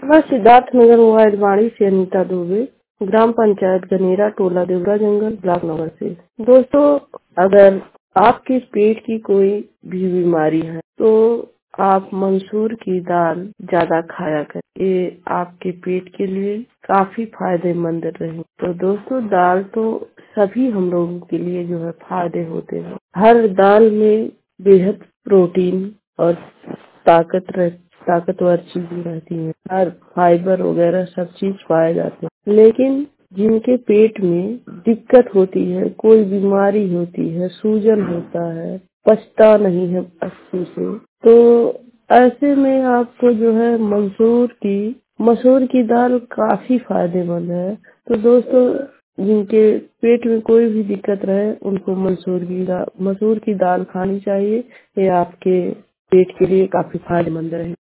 मैं सिद्धार्थ नगर मोबाइल वाणी से अनीता दुबे, ग्राम पंचायत गनेरा, टोला देवरा जंगल, ब्लॉक नंबर से। दोस्तों, अगर आपके पेट की कोई भी बीमारी है तो आप मंसूर की दाल ज्यादा खाया करें। ये आपके पेट के लिए काफी फायदेमंद रहे। तो दोस्तों, दाल तो सभी हम लोगों के लिए जो है फायदे होते हैं। हर दाल में बेहद प्रोटीन और ताकतवर चीजें रहती हैं। हर फाइबर वगैरह सब चीज पाए जाते हैं। लेकिन जिनके पेट में दिक्कत होती है, कोई बीमारी होती है, सूजन होता है, पचता नहीं है अच्छे से, तो ऐसे में आपको जो है मसूर की दाल काफी फायदेमंद है। तो दोस्तों, जिनके पेट में कोई भी दिक्कत रहे उनको मसूर की दाल खानी चाहिए। ये आपके पेट के लिए काफी फायदेमंद रहे।